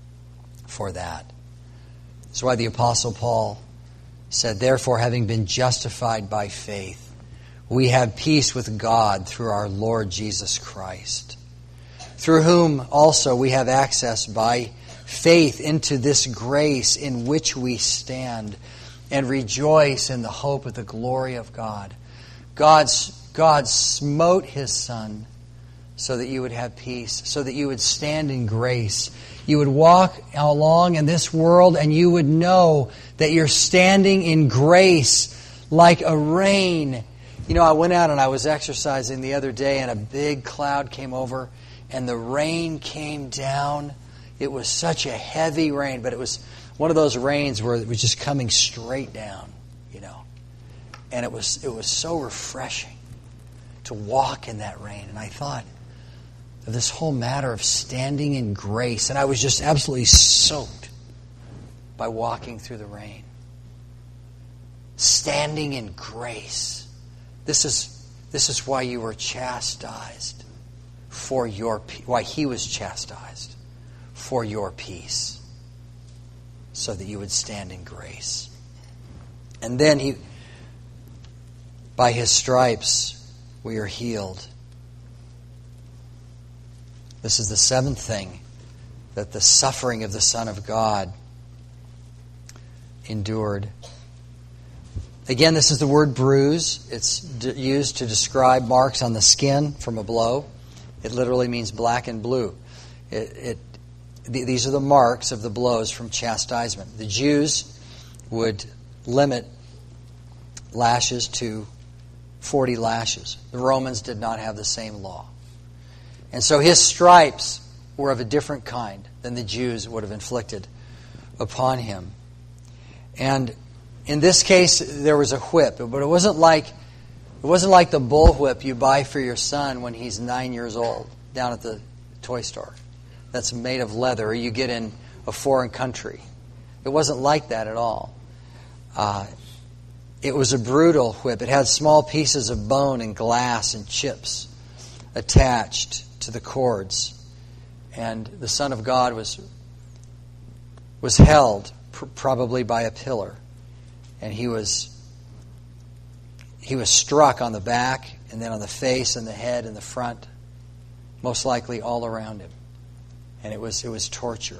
for that. That's why the Apostle Paul said, therefore, having been justified by faith, we have peace with God through our Lord Jesus Christ, through whom also we have access by faith into this grace in which we stand and rejoice in the hope of the glory of God. God's, God smote His Son so that you would have peace, so that you would stand in grace. You would walk along in this world and you would know that you're standing in grace like a rain. You know, I went out and I was exercising the other day and a big cloud came over and the rain came down. It was such a heavy rain, but it was one of those rains where it was just coming straight down, you know. And it was it was so refreshing to walk in that rain. And I thought of this whole matter of standing in grace. And I was just absolutely soaked by walking through the rain. Standing in grace. This is this is why you were chastised for your why He was chastised for your peace, so that you would stand in grace. And then He, by His stripes, we are healed. This is the seventh thing that the suffering of the Son of God endured. Again, this is the word bruise. It's d- used to describe marks on the skin from a blow. It literally means black and blue. It, it th- these are the marks of the blows from chastisement. The Jews would limit lashes to forty lashes. The Romans did not have the same law. And so His stripes were of a different kind than the Jews would have inflicted upon Him. And in this case, there was a whip, but it wasn't like it wasn't like the bull whip you buy for your son when he's nine years old down at the toy store. That's made of leather, or you get in a foreign country. It wasn't like that at all. Uh, it was a brutal whip. It had small pieces of bone and glass and chips attached to the cords, and the Son of God was was held pr- probably by a pillar, and he was he was struck on the back and then on the face and the head and the front, most likely all around him, and it was it was torture.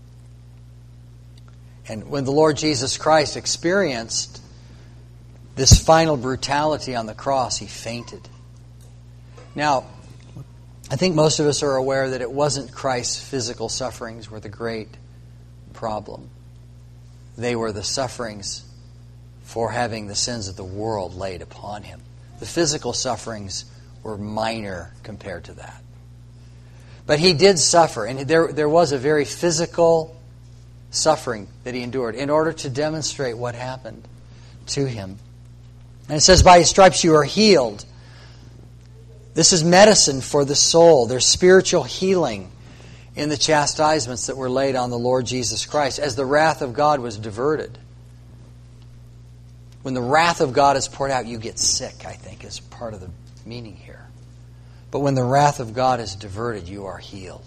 And when the Lord Jesus Christ experienced this final brutality on the cross, He fainted. Now, I think most of us are aware that it wasn't Christ's physical sufferings were the great problem. They were the sufferings for having the sins of the world laid upon Him. The physical sufferings were minor compared to that. But He did suffer, and there, there was a very physical suffering that He endured in order to demonstrate what happened to Him. And it says, by His stripes you are healed. This is medicine for the soul. There's spiritual healing in the chastisements that were laid on the Lord Jesus Christ as the wrath of God was diverted. When the wrath of God is poured out, you get sick, I think, is part of the meaning here. But when the wrath of God is diverted, you are healed.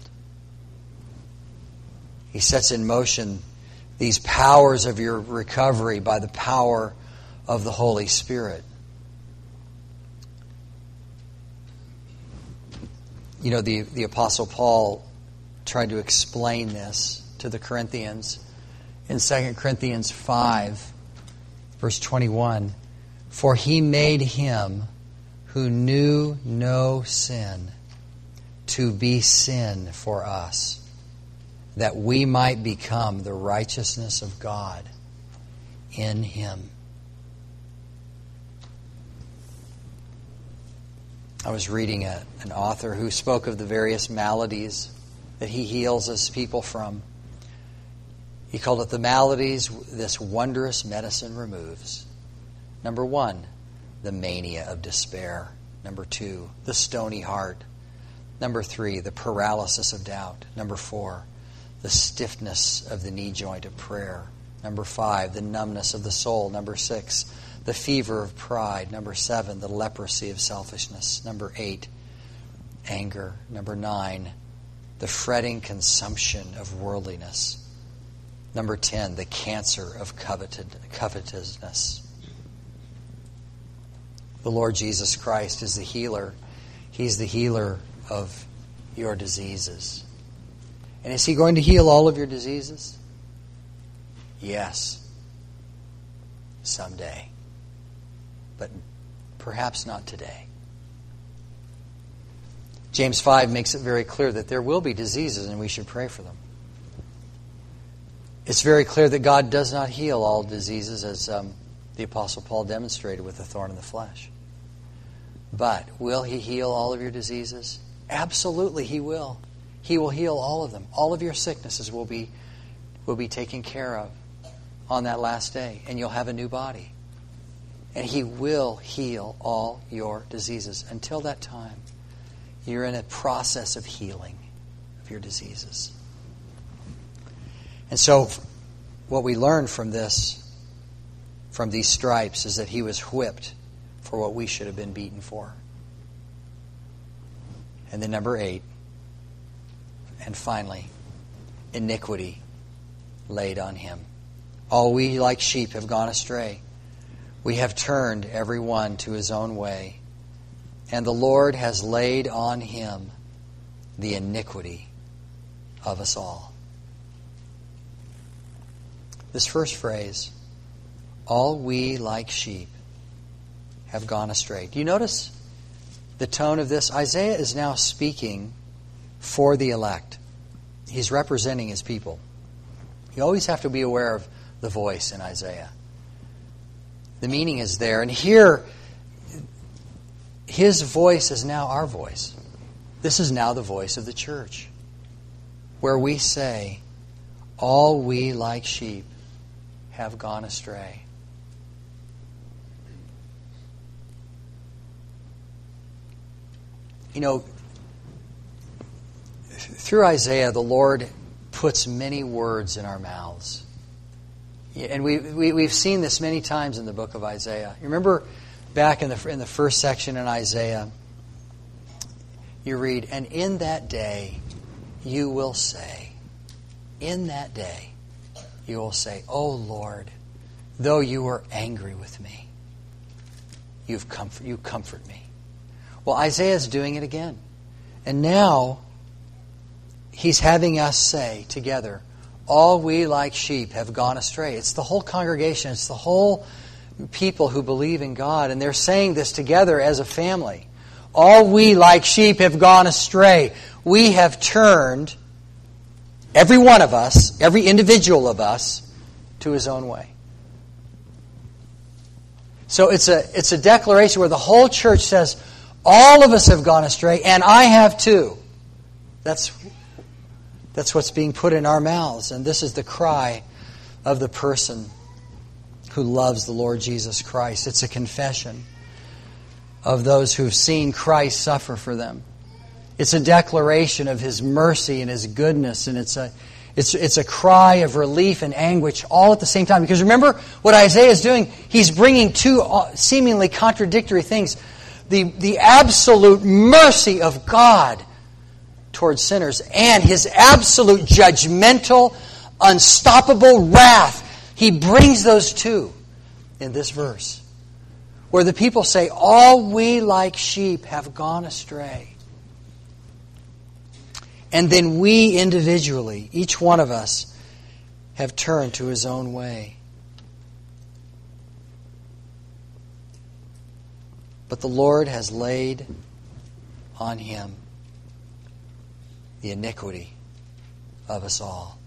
He sets in motion these powers of your recovery by the power of the Holy Spirit. you know, the, the Apostle Paul tried to explain this to the Corinthians in Second Corinthians five, verse twenty-one. For he made him who knew no sin to be sin for us, that we might become the righteousness of God in him. I was reading a, an author who spoke of the various maladies that he heals his people from. He called it the maladies this wondrous medicine removes. Number one, the mania of despair. Number two, the stony heart. Number three, the paralysis of doubt. Number four, the stiffness of the knee joint of prayer. Number five, the numbness of the soul. Number six, the fever of pride. Number seven, the leprosy of selfishness. Number eight, anger. Number nine, the fretting consumption of worldliness. Number ten, the cancer of coveted, covetousness. The Lord Jesus Christ is the healer. He's the healer of your diseases. And is He going to heal all of your diseases? Yes. Someday. But perhaps not today. James five makes it very clear that there will be diseases and we should pray for them. It's very clear that God does not heal all diseases, as um, the Apostle Paul demonstrated with the thorn in the flesh. But will He heal all of your diseases? Absolutely, He will. He will heal all of them. All of your sicknesses will be, will be taken care of on that last day, and you'll have a new body. And He will heal all your diseases. Until that time, you're in a process of healing of your diseases. And so, what we learn from this, from these stripes, is that He was whipped for what we should have been beaten for. And then number eight, and finally, iniquity laid on Him. All we like sheep have gone astray. We have turned every one to his own way. And the Lord has laid on Him the iniquity of us all. This first phrase, all we like sheep have gone astray. Do you notice the tone of this? Isaiah is now speaking for the elect. He's representing his people. You always have to be aware of the voice in Isaiah. The meaning is there. And here, his voice is now our voice. This is now the voice of the church, where we say, all we like sheep have gone astray. You know, through Isaiah, the Lord puts many words in our mouths. And we, we, we've seen this many times in the book of Isaiah. You remember back in the, in the first section in Isaiah, you read, and in that day you will say, in that day you will say, O Lord, though you are angry with me, you've comfort, you comfort me. Well, Isaiah is doing it again. And now he's having us say together, all we like sheep have gone astray. It's the whole congregation. It's the whole people who believe in God. And they're saying this together as a family. All we like sheep have gone astray. We have turned, every one of us, every individual of us, to his own way. So it's a, it's a declaration where the whole church says, all of us have gone astray, and I have too. That's That's what's being put in our mouths. And this is the cry of the person who loves the Lord Jesus Christ. It's a confession of those who've seen Christ suffer for them. It's a declaration of His mercy and His goodness. And it's a, it's, it's a cry of relief and anguish all at the same time. Because remember what Isaiah is doing? He's bringing two seemingly contradictory things. The, the absolute mercy of God towards sinners, and His absolute judgmental, unstoppable wrath. He brings those two in this verse, where the people say, all we like sheep have gone astray. And then we individually, each one of us, have turned to his own way. But the Lord has laid on him the iniquity of us all.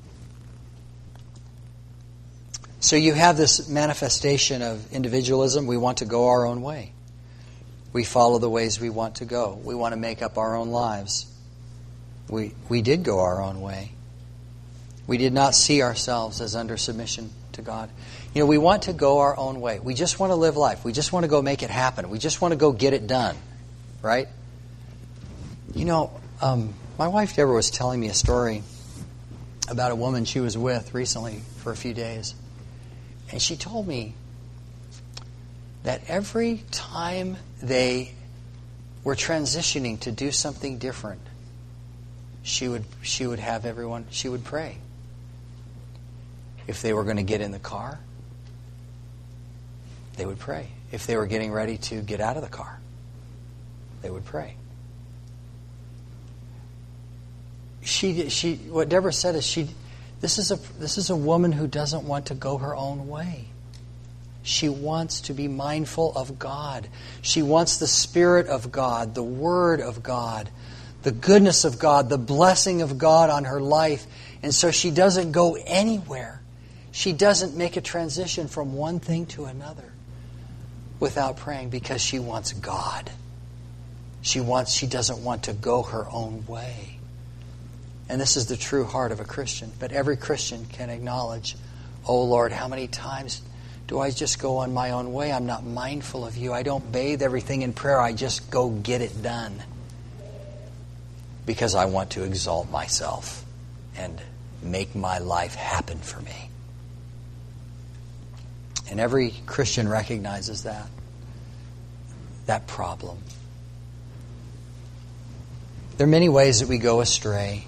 So you have this manifestation of individualism. We want to go our own way. We follow the ways we want to go. We want to make up our own lives. We, we did go our own way. We did not see ourselves as under submission to God. You know, we want to go our own way. We just want to live life. We just want to go make it happen. We just want to go get it done. Right? You know, um, my wife Deborah was telling me a story about a woman she was with recently for a few days. And she told me that every time they were transitioning to do something different, she would she would have everyone, she would pray. If they were going to get in the car, they would pray. If they were getting ready to get out of the car, they would pray. She she what Deborah said is she this is a this is a woman who doesn't want to go her own way. She wants to be mindful of God. She wants the Spirit of God, the Word of God, the goodness of God, the blessing of God on her life. And so she doesn't go anywhere. She doesn't make a transition from one thing to another without praying, because she wants God. She wants. She doesn't want to go her own way. And this is the true heart of a Christian. But every Christian can acknowledge, oh Lord, how many times do I just go on my own way? I'm not mindful of you. I don't bathe everything in prayer. I just go get it done because I want to exalt myself and make my life happen for me. And every Christian recognizes that, that problem. There are many ways that we go astray.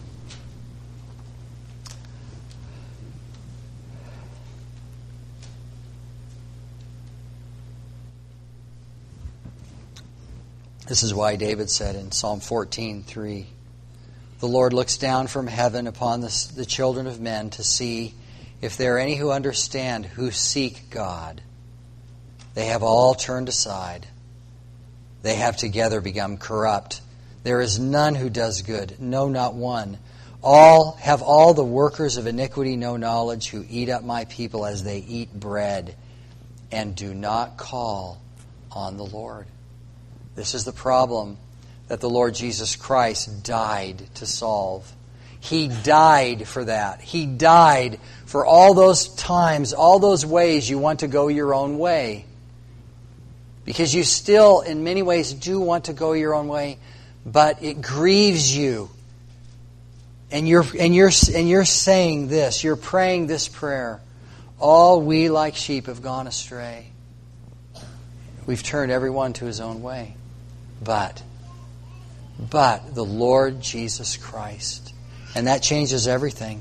This is why David said in Psalm fourteen three, the Lord looks down from heaven upon the, the children of men to see if there are any who understand, who seek God. They have all turned aside. They have together become corrupt. There is none who does good, no, not one. All have all the workers of iniquity no knowledge, who eat up my people as they eat bread, and do not call on the Lord. This is the problem that the Lord Jesus Christ died to solve. He died for that. He died for all those times, all those ways you want to go your own way. Because you still, in many ways, do want to go your own way, but it grieves you. And you're and you're and you're saying this, you're praying this prayer. All we like sheep have gone astray. We've turned everyone to his own way. But, but the Lord Jesus Christ. And that changes everything.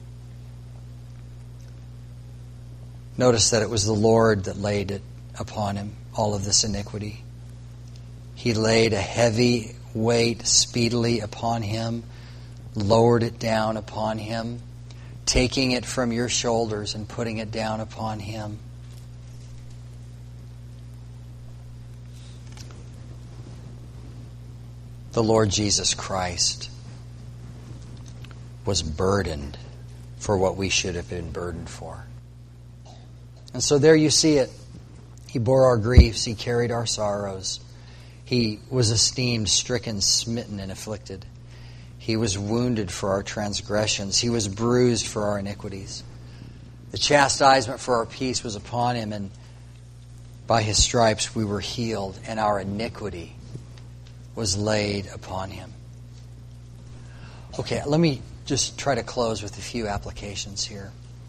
Notice that it was the Lord that laid it upon him, all of this iniquity. He laid a heavy weight speedily upon him, lowered it down upon him, taking it from your shoulders and putting it down upon him. The Lord Jesus Christ was burdened for what we should have been burdened for. And so there you see it. He bore our griefs. He carried our sorrows. He was esteemed, stricken, smitten, and afflicted. He was wounded for our transgressions. He was bruised for our iniquities. The chastisement for our peace was upon him, and by his stripes we were healed, and our iniquity was laid upon him. Okay, let me just try to close with a few applications here.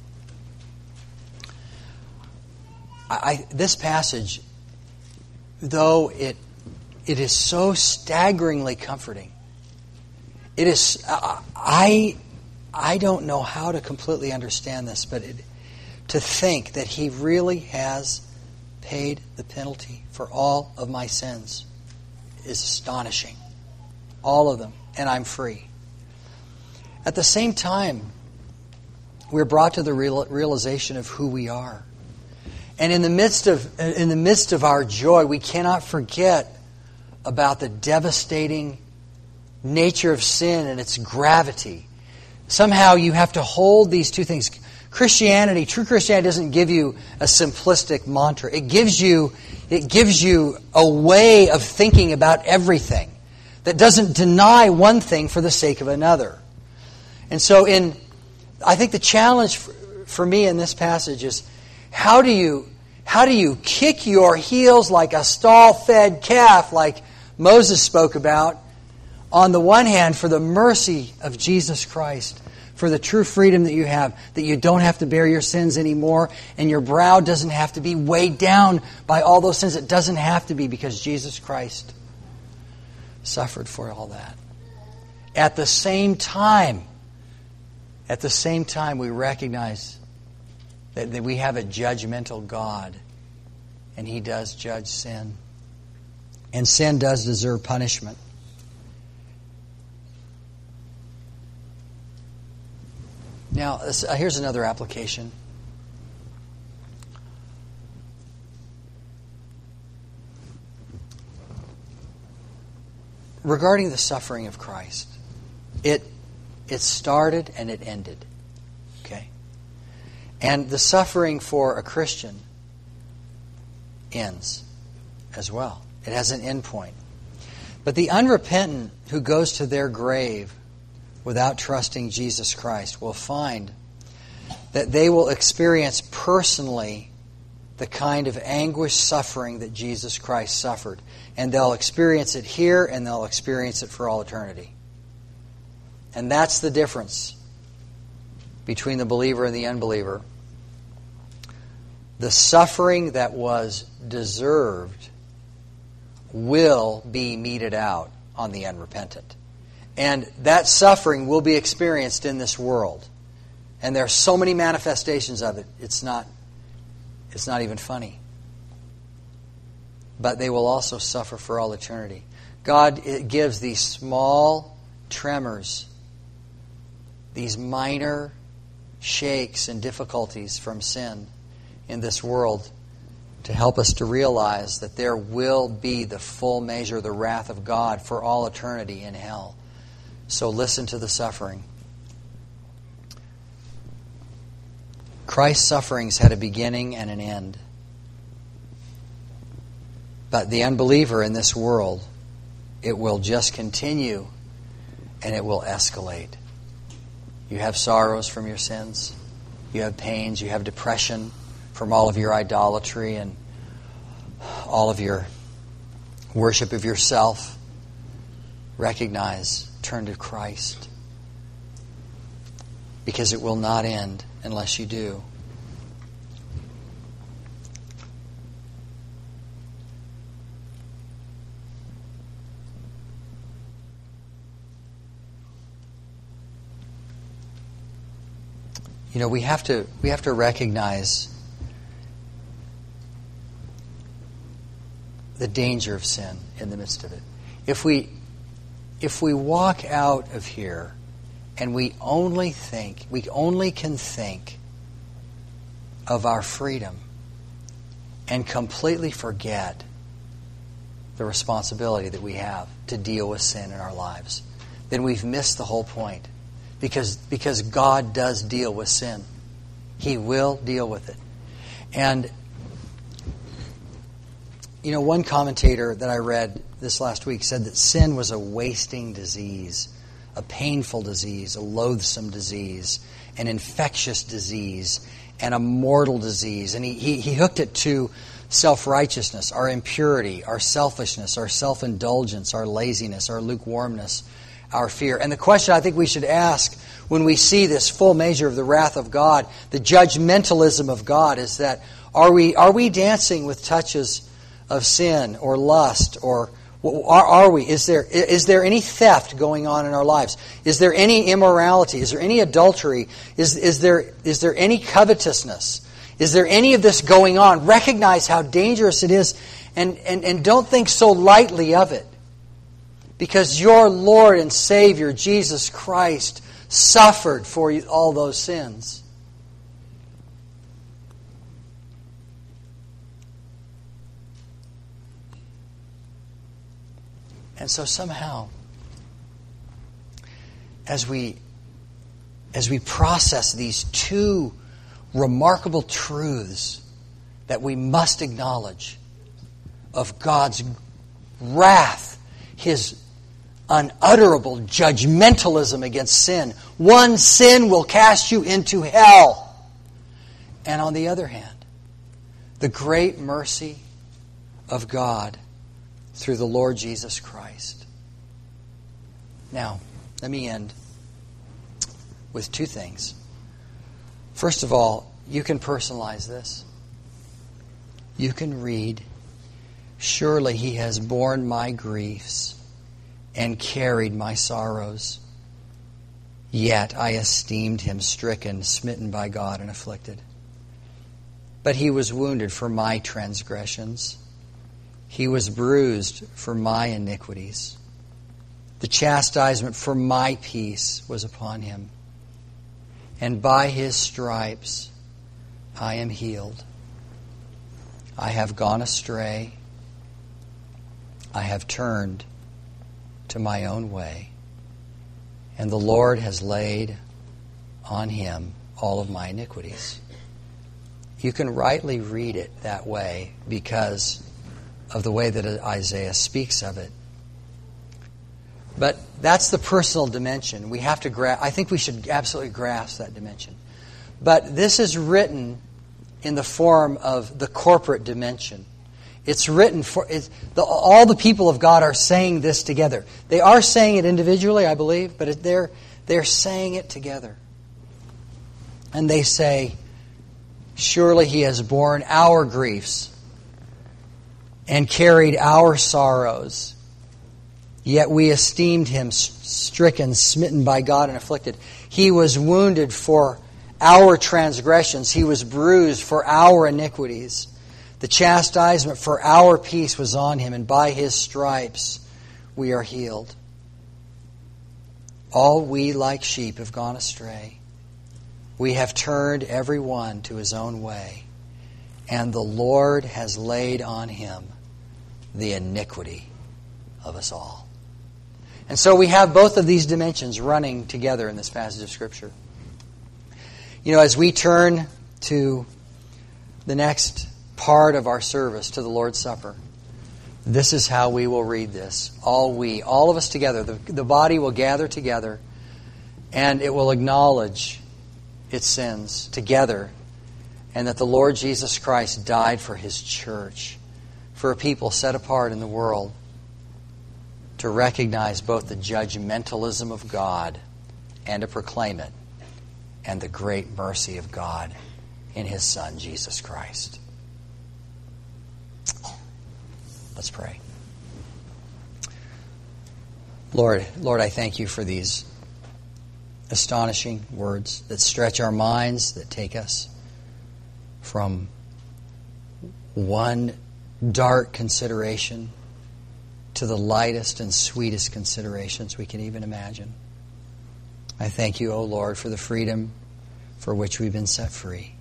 I, this passage, though it it is so staggeringly comforting, it is uh, I I don't know how to completely understand this, but it, to think that he really has paid the penalty for all of my sins is astonishing. All of them. And I'm free. At the same time, we're brought to the real, realization of who we are. And in the midst of in the midst of our joy, we cannot forget about the devastating nature of sin and its gravity. Somehow you have to hold these two things. Christianity, true Christianity doesn't give you a simplistic mantra. It gives you it gives you a way of thinking about everything that doesn't deny one thing for the sake of another. And so in I think the challenge for, for me in this passage is how do you how do you kick your heels like a stall-fed calf, like Moses spoke about, on the one hand for the mercy of Jesus Christ, for the true freedom that you have, that you don't have to bear your sins anymore, and your brow doesn't have to be weighed down by all those sins. It doesn't have to be, because Jesus Christ suffered for all that. At the same time, at the same time, we recognize that, that we have a judgmental God, and He does judge sin. And sin does deserve punishment. Now, here's another application. Regarding the suffering of Christ, it it started and it ended. Okay? And the suffering for a Christian ends as well. It has an end point. But the unrepentant who goes to their grave without trusting Jesus Christ will find that they will experience personally the kind of anguish suffering that Jesus Christ suffered. And they'll experience it here, and they'll experience it for all eternity. And that's the difference between the believer and the unbeliever. The suffering that was deserved will be meted out on the unrepentant. And that suffering will be experienced in this world. And there are so many manifestations of it, it's not, it's not even funny. But they will also suffer for all eternity. God gives these small tremors, these minor shakes and difficulties from sin in this world to help us to realize that there will be the full measure of the wrath of God for all eternity in hell. So listen to the suffering. Christ's sufferings had a beginning and an end. But the unbeliever in this world, it will just continue and it will escalate. You have sorrows from your sins. You have pains. You have depression from all of your idolatry and all of your worship of yourself. Recognize, turn to Christ. Because it will not end unless you do. You know, we have to we have to recognize the danger of sin in the midst of it. If we if we walk out of here and we only think, we only can think of our freedom and completely forget the responsibility that we have to deal with sin in our lives, then we've missed the whole point. Because, because God does deal with sin. He will deal with it. And, you know, one commentator that I read this last week said that sin was a wasting disease, a painful disease, a loathsome disease, an infectious disease, and a mortal disease. And he, he, he hooked it to self-righteousness, our impurity, our selfishness, our self-indulgence, our laziness, our lukewarmness, our fear. And the question I think we should ask when we see this full measure of the wrath of God, the judgmentalism of God, is that are we are we dancing with touches of sin or lust, or are, are we? Is there is there any theft going on in our lives? Is there any immorality? Is there any adultery? Is is there is there any covetousness? Is there any of this going on? Recognize how dangerous it is, and and, and don't think so lightly of it. Because your Lord and Savior, Jesus Christ, suffered for you, all those sins. And so somehow, as we as we process these two remarkable truths that we must acknowledge of God's wrath, His unutterable judgmentalism against sin. One sin will cast you into hell. And on the other hand, the great mercy of God through the Lord Jesus Christ. Now, let me end with two things. First of all, you can personalize this. You can read, "Surely He has borne my griefs and carried my sorrows. Yet I esteemed Him stricken, smitten by God, and afflicted. But He was wounded for my transgressions. He was bruised for my iniquities. The chastisement for my peace was upon Him. And by His stripes I am healed. I have gone astray. I have turned to my own way. And the Lord has laid on Him all of my iniquities." You can rightly read it that way because of the way that Isaiah speaks of it. But that's the personal dimension. We have to gra- I think we should absolutely grasp that dimension. But this is written in the form of the corporate dimension. It's written for it's, the, all the people of God are saying this together. They are saying it individually, I believe, but it, they're they're saying it together. And they say, "Surely He has borne our griefs and carried our sorrows. Yet we esteemed Him stricken, smitten by God, and afflicted. He was wounded for our transgressions. He was bruised for our iniquities. The chastisement for our peace was on Him, and by His stripes we are healed. All we like sheep have gone astray. We have turned every one to his own way, and the Lord has laid on Him the iniquity of us all." And so we have both of these dimensions running together in this passage of Scripture. You know, as we turn to the next part of our service, to the Lord's Supper, this is how we will read this. All we, all of us together, the, the body will gather together, and it will acknowledge its sins together, and that the Lord Jesus Christ died for His church, for a people set apart in the world to recognize both the judgmentalism of God and to proclaim it, and the great mercy of God in His Son, Jesus Christ. Let's pray. Lord, Lord, I thank You for these astonishing words that stretch our minds, that take us from one dark consideration to the lightest and sweetest considerations we can even imagine. I thank You, O Lord, for the freedom for which we've been set free,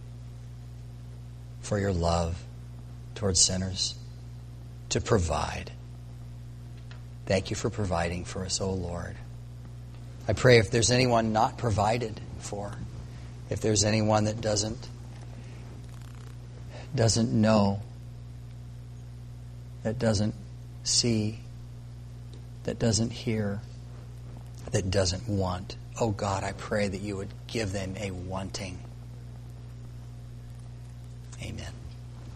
for Your love towards sinners, to provide. Thank You for providing for us, O Lord. I pray if there's anyone not provided for, if there's anyone that doesn't doesn't know, that doesn't see, that doesn't hear, that doesn't want, oh God, I pray that You would give them a wanting. Amen.